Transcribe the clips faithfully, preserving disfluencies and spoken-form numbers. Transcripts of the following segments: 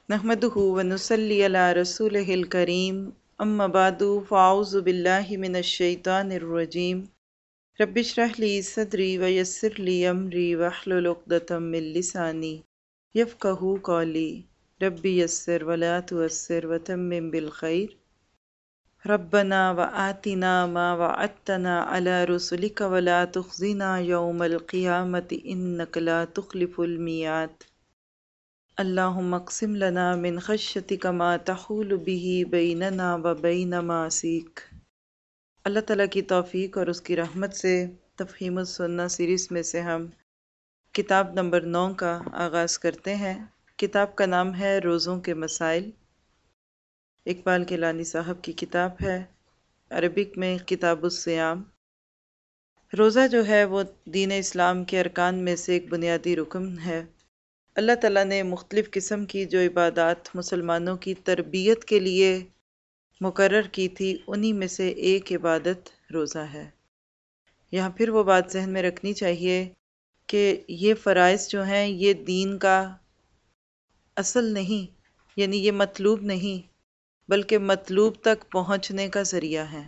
نحمدہ ونصلی علی رسولہ الکریم اما بعد فاعوذ باللہ من الشیطان الرجیم رب اشرح لی صدری ویسر لی امری واحلل عقدۃ من لسانی یفقہوا قولی رب یسر ولا تعسر وتمم بالخیر ربنا وآتنا ما وعدتنا علی رسلک ولا تخزنا یوم القیامۃ انک لا تخلف المیعاد اللہم اقسم لنا من خشیتک ما تحول به بیننا و بین معاصیک۔ اللہ تعالیٰ کی توفیق اور اس کی رحمت سے تفہیم السنہ سیریز میں سے ہم کتاب نمبر نو کا آغاز کرتے ہیں۔ کتاب کا نام ہے روزوں کے مسائل، اقبال کیلانی صاحب کی کتاب ہے، عربک میں کتاب الصیام۔ روزہ جو ہے وہ دین اسلام کے ارکان میں سے ایک بنیادی رکن ہے۔ اللہ تعالیٰ نے مختلف قسم کی جو عبادات مسلمانوں کی تربیت کے لیے مقرر کی تھی، انہی میں سے ایک عبادت روزہ ہے۔ یہاں پھر وہ بات ذہن میں رکھنی چاہیے کہ یہ فرائض جو ہیں یہ دین کا اصل نہیں، یعنی یہ مطلوب نہیں، بلکہ مطلوب تک پہنچنے کا ذریعہ ہے۔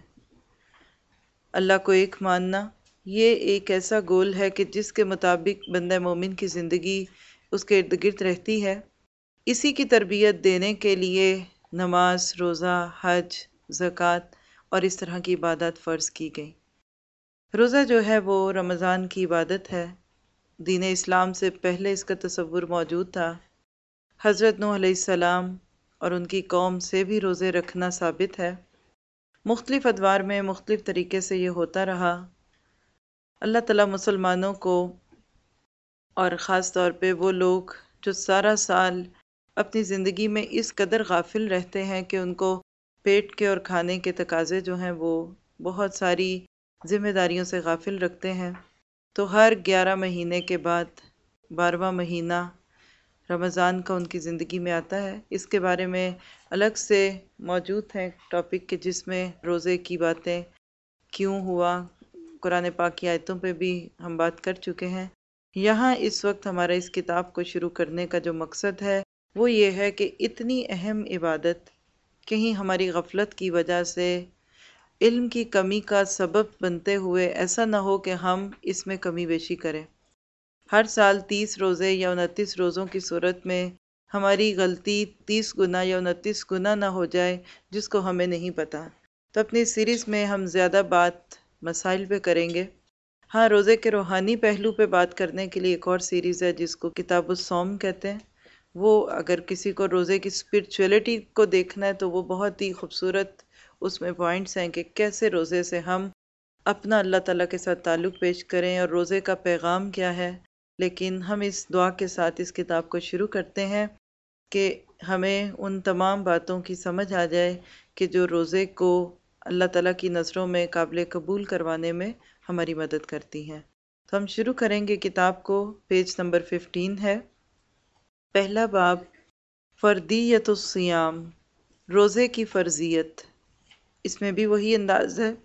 اللہ کو ایک ماننا یہ ایک ایسا گول ہے کہ جس کے مطابق بندہ مومن کی زندگی اس کے ارد گرد رہتی ہے۔ اسی کی تربیت دینے کے لیے نماز، روزہ، حج، زکوٰۃ اور اس طرح کی عبادات فرض کی گئی۔ روزہ جو ہے وہ رمضان کی عبادت ہے۔ دین اسلام سے پہلے اس کا تصور موجود تھا۔ حضرت نوح علیہ السلام اور ان کی قوم سے بھی روزے رکھنا ثابت ہے۔ مختلف ادوار میں مختلف طریقے سے یہ ہوتا رہا۔ اللہ تعالیٰ مسلمانوں کو اور خاص طور پہ وہ لوگ جو سارا سال اپنی زندگی میں اس قدر غافل رہتے ہیں کہ ان کو پیٹ کے اور کھانے کے تقاضے جو ہیں وہ بہت ساری ذمہ داریوں سے غافل رکھتے ہیں، تو ہر گیارہ مہینے کے بعد بارہواں مہینہ رمضان کا ان کی زندگی میں آتا ہے۔ اس کے بارے میں الگ سے موجود ہیں ٹاپک کہ جس میں روزے کی باتیں کیوں ہوا، قرآن پاک کی آیتوں پہ بھی ہم بات کر چکے ہیں۔ یہاں اس وقت ہمارا اس کتاب کو شروع کرنے کا جو مقصد ہے وہ یہ ہے کہ اتنی اہم عبادت کہیں ہماری غفلت کی وجہ سے علم کی کمی کا سبب بنتے ہوئے ایسا نہ ہو کہ ہم اس میں کمی بیشی کریں۔ ہر سال تیس روزے یا انتیس روزوں کی صورت میں ہماری غلطی تیس گنا یا انتیس گنا نہ ہو جائے جس کو ہمیں نہیں پتہ۔ تو اپنی سیریز میں ہم زیادہ بات مسائل پہ کریں گے۔ ہاں، روزے کے روحانی پہلو پہ بات کرنے کے لیے ایک اور سیریز ہے جس کو کتاب الصوم کہتے ہیں۔ وہ اگر کسی کو روزے کی اسپرچولیٹی کو دیکھنا ہے تو وہ بہت ہی خوبصورت اس میں پوائنٹس ہیں کہ کیسے روزے سے ہم اپنا اللہ تعالیٰ کے ساتھ تعلق پیش کریں اور روزے کا پیغام کیا ہے۔ لیکن ہم اس دعا کے ساتھ اس کتاب کو شروع کرتے ہیں کہ ہمیں ان تمام باتوں کی سمجھ آ جائے کہ جو روزے کو اللہ تعالیٰ کی نظروں میں قابل قبول کروانے میں ہماری مدد کرتی ہیں۔ تو ہم شروع کریں گے کتاب کو، پیج نمبر ففٹین ہے۔ پہلا باب، فردیت الصیام، روزے کی فرضیت۔ اس میں بھی وہی انداز ہے،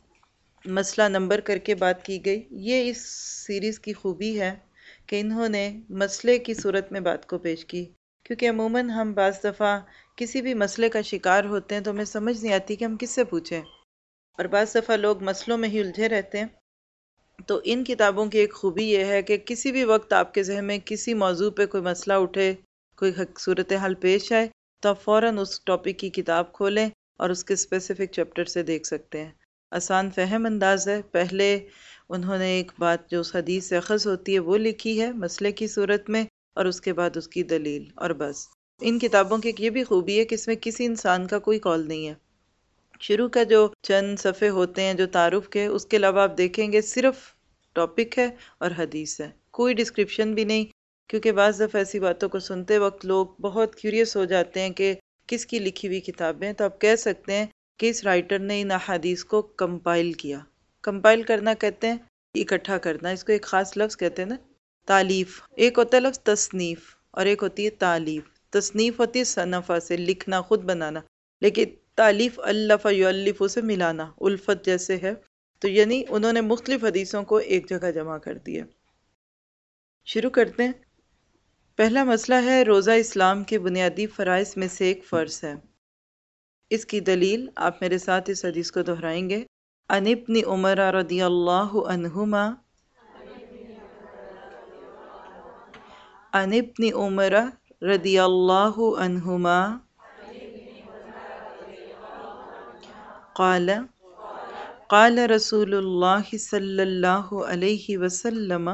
مسئلہ نمبر کر کے بات کی گئی۔ یہ اس سیریز کی خوبی ہے کہ انہوں نے مسئلے کی صورت میں بات کو پیش کی، کیونکہ عموماً ہم بعض دفعہ کسی بھی مسئلے کا شکار ہوتے ہیں تو ہمیں سمجھ نہیں آتی کہ ہم کس سے پوچھیں، اور بعض دفعہ لوگ مسئلوں میں ہی الجھے رہتے ہیں۔ تو ان کتابوں کی ایک خوبی یہ ہے کہ کسی بھی وقت آپ کے ذہن میں کسی موضوع پہ کوئی مسئلہ اٹھے، کوئی صورتحال پیش آئے، تو آپ فوراً اس ٹاپک کی کتاب کھولیں اور اس کے اسپیسیفک چیپٹر سے دیکھ سکتے ہیں۔ آسان فہم انداز ہے۔ پہلے انہوں نے ایک بات جو اس حدیث سے اخذ ہوتی ہے وہ لکھی ہے مسئلے کی صورت میں، اور اس کے بعد اس کی دلیل، اور بس۔ ان کتابوں کی ایک یہ بھی خوبی ہے کہ اس میں کسی انسان کا کوئی قول نہیں ہے۔ شروع کا جو چند صفحے ہوتے ہیں جو تعارف کے، اس کے علاوہ آپ دیکھیں گے صرف ٹاپک ہے اور حدیث ہے، کوئی ڈسکرپشن بھی نہیں، کیونکہ بعض دفعہ ایسی باتوں کو سنتے وقت لوگ بہت کیوریس ہو جاتے ہیں کہ کس کی لکھی ہوئی کتابیں، تو آپ کہہ سکتے ہیں کہ اس رائٹر نے ان احادیث کو کمپائل کیا۔ کمپائل کرنا کہتے ہیں اکٹھا کرنا، اس کو ایک خاص لفظ کہتے ہیں نا، تالیف۔ ایک ہوتا ہے لفظ تصنیف اور ایک ہوتی ہے تالیف۔ تصنیف ہوتی ہے صنفہ سے، لکھنا، خود بنانا، لیکن تالیف الف یؤلف سے ملانا، الفت جیسے ہے۔ تو یعنی انہوں نے مختلف حدیثوں کو ایک جگہ جمع کر دیا۔ شروع کرتے ہیں۔ پہلا مسئلہ ہے روزہ اسلام کے بنیادی فرائض میں سے ایک فرض ہے۔ اس کی دلیل آپ میرے ساتھ اس حدیث کو دہرائیں گے۔ عن ابن عمر رضی اللہ عنہما عن ابن عمر رضی اللہ عنہما قال قال رسول اللہ صلی اللہ علیہ وسلم۔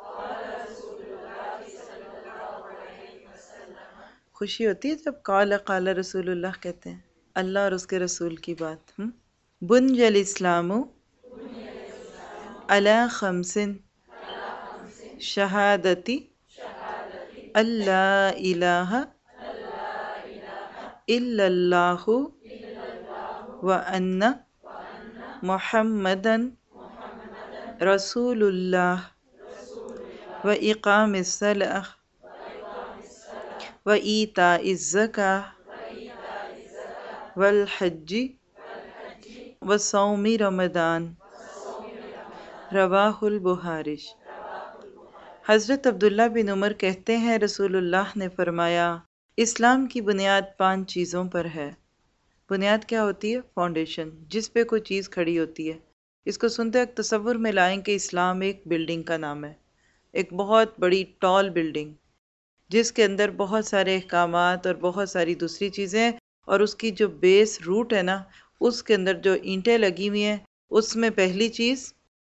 خوشی ہوتی ہے جب قال قال رسول اللہ کہتے ہیں، اللہ اور اس کے رسول کی بات۔ ہم بنی الاسلام علی خمس شہادتی اللہ الہ الا اللہ وان محمدن رسول اللہ واقام الصلاۃ وایتاء الزکاۃ والحج وصوم رمضان۔ رواہ البخاری۔ حضرت عبداللہ بن عمر کہتے ہیں رسول اللہ نے فرمایا اسلام کی بنیاد پانچ چیزوں پر ہے۔ بنیاد کیا ہوتی ہے؟ فاؤنڈیشن، جس پہ کوئی چیز کھڑی ہوتی ہے۔ اس کو سنتے وقت تصور میں لائیں کہ اسلام ایک بلڈنگ کا نام ہے، ایک بہت بڑی ٹال بلڈنگ جس کے اندر بہت سارے احکامات اور بہت ساری دوسری چیزیں، اور اس کی جو بیس روٹ ہے نا، اس کے اندر جو اینٹیں لگی ہوئی ہیں، اس میں پہلی چیز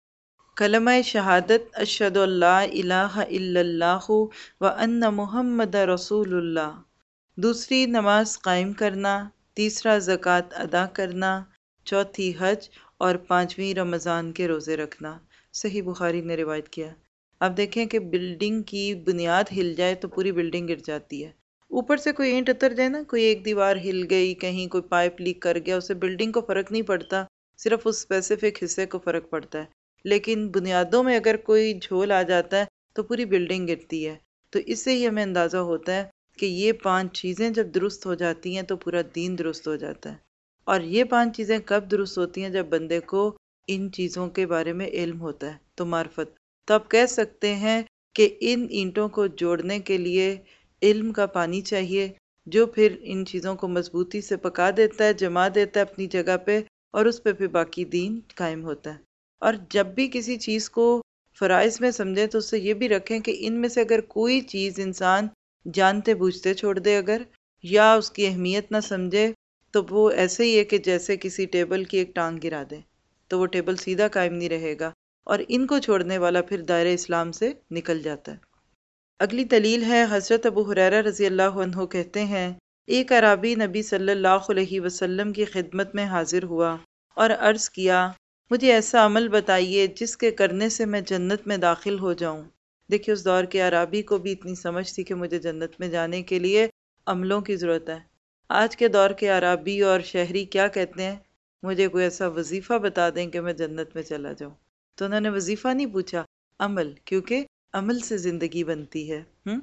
کلمہ شہادت اشہد ان لا الہ الا اللہ وان محمد رسول اللہ، دوسری نماز قائم کرنا، تیسرا زکوٰۃ ادا کرنا، چوتھی حج، اور پانچویں رمضان کے روزے رکھنا۔ صحیح بخاری نے روایت کیا۔ اب دیکھیں کہ بلڈنگ کی بنیاد ہل جائے تو پوری بلڈنگ گر جاتی ہے۔ اوپر سے کوئی اینٹ اتر جائے نا، کوئی ایک دیوار ہل گئی، کہیں کوئی پائپ لیک کر گیا، اسے بلڈنگ کو فرق نہیں پڑتا، صرف اس اسپیسیفک حصے کو فرق پڑتا ہے۔ لیکن بنیادوں میں اگر کوئی جھول آ جاتا ہے تو پوری بلڈنگ گرتی ہے۔ تو اس سے ہی ہمیں اندازہ ہوتا ہے کہ یہ پانچ چیزیں جب درست ہو جاتی ہیں تو پورا دین درست ہو جاتا ہے۔ اور یہ پانچ چیزیں کب درست ہوتی ہیں؟ جب بندے کو ان چیزوں کے بارے میں علم ہوتا ہے، تو معرفت۔ تو آپ کہہ سکتے ہیں کہ ان اینٹوں کو جوڑنے کے لیے علم کا پانی چاہیے، جو پھر ان چیزوں کو مضبوطی سے پکا دیتا ہے، جما دیتا ہے اپنی جگہ پہ، اور اس پہ پھر باقی دین قائم ہوتا ہے۔ اور جب بھی کسی چیز کو فرائض میں سمجھیں تو اس سے یہ بھی رکھیں کہ ان میں سے اگر کوئی چیز انسان جانتے بوجھتے چھوڑ دے اگر، یا اس کی اہمیت نہ سمجھے، تو وہ ایسے ہی ہے کہ جیسے کسی ٹیبل کی ایک ٹانگ گرا دے، تو وہ ٹیبل سیدھا قائم نہیں رہے گا، اور ان کو چھوڑنے والا پھر دائرہ اسلام سے نکل جاتا ہے۔ اگلی دلیل ہے حضرت ابو ہریرہ رضی اللہ عنہ کہتے ہیں ایک اعرابی نبی صلی اللہ علیہ وسلم کی خدمت میں حاضر ہوا اور عرض کیا مجھے ایسا عمل بتائیے جس کے کرنے سے میں جنت میں داخل ہو جاؤں۔ دیکھیے اس دور کے اعرابی کو بھی اتنی سمجھ تھی کہ مجھے جنت میں جانے کے لیے عملوں کی ضرورت ہے۔ آج کے دور کے اعرابی اور شہری کیا کہتے ہیں؟ مجھے کوئی ایسا وظیفہ بتا دیں کہ میں جنت میں چلا جاؤں۔ تو انہوں نے وظیفہ نہیں پوچھا، عمل، کیونکہ عمل سے زندگی بنتی ہے۔ ہم؟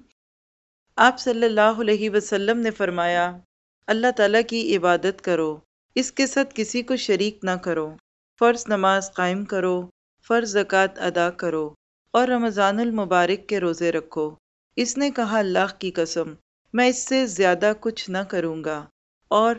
آپ صلی اللہ علیہ وسلم نے فرمایا اللہ تعالیٰ کی عبادت کرو، اس کے ساتھ کسی کو شریک نہ کرو، فرض نماز قائم کرو، فرض زکوٰۃ ادا کرو، اور رمضان المبارک کے روزے رکھو۔ اس نے کہا اللہ کی قسم میں اس سے زیادہ کچھ نہ کروں گا۔ اور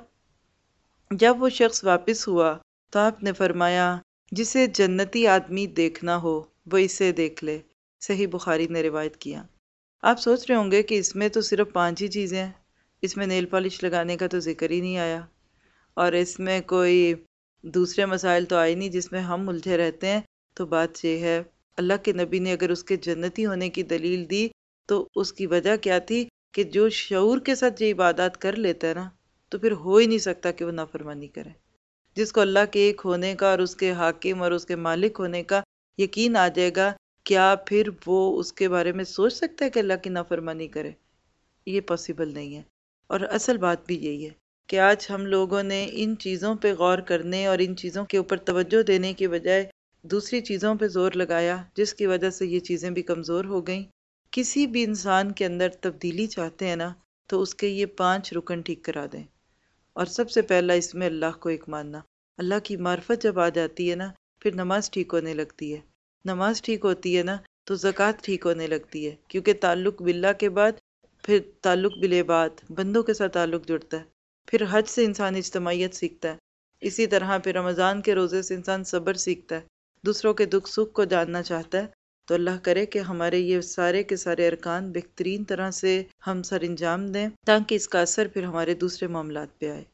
جب وہ شخص واپس ہوا تو آپ نے فرمایا جسے جنتی آدمی دیکھنا ہو وہ اسے دیکھ لے۔ صحیح بخاری نے روایت کیا۔ آپ سوچ رہے ہوں گے کہ اس میں تو صرف پانچ ہی چیزیں ہیں، اس میں نیل پالش لگانے کا تو ذکر ہی نہیں آیا، اور اس میں کوئی دوسرے مسائل تو آئے نہیں جس میں ہم الجھے رہتے ہیں۔ تو بات یہ ہے اللہ کے نبی نے اگر اس کے جنتی ہونے کی دلیل دی تو اس کی وجہ کیا تھی کہ جو شعور کے ساتھ یہ عبادات کر لیتا ہے نا تو پھر ہو ہی نہیں سکتا کہ وہ نافرمانی کرے۔ جس کو اللہ کے ایک ہونے کا اور اس کے حاکم اور اس کے مالک ہونے کا یقین آ جائے گا، کیا پھر وہ اس کے بارے میں سوچ سکتا ہے کہ اللہ کی نافرمانی کرے؟ یہ پاسبل نہیں ہے۔ اور اصل بات بھی یہی ہے کہ آج ہم لوگوں نے ان چیزوں پہ غور کرنے اور ان چیزوں کے اوپر توجہ دینے کی بجائے دوسری چیزوں پہ زور لگایا، جس کی وجہ سے یہ چیزیں بھی کمزور ہو گئیں۔ کسی بھی انسان کے اندر تبدیلی چاہتے ہیں نا تو اس کے یہ پانچ رکن ٹھیک کرا دیں، اور سب سے پہلا اس میں اللہ کو ایک ماننا۔ اللہ کی معرفت جب آ جاتی ہے نا پھر نماز ٹھیک ہونے لگتی ہے، نماز ٹھیک ہوتی ہے نا تو زکوٰۃ ٹھیک ہونے لگتی ہے، کیونکہ تعلق باللہ کے بعد پھر تعلق بالعباد، بندوں کے ساتھ تعلق جڑتا ہے، پھر حج سے انسان اجتماعیت سیکھتا ہے، اسی طرح پھر رمضان کے روزے سے انسان صبر سیکھتا ہے، دوسروں کے دکھ سکھ کو جاننا چاہتا ہے۔ تو اللہ کرے کہ ہمارے یہ سارے کے سارے ارکان بہترین طرح سے ہم سر انجام دیں، تاکہ اس کا اثر پھر ہمارے دوسرے معاملات پہ آئے۔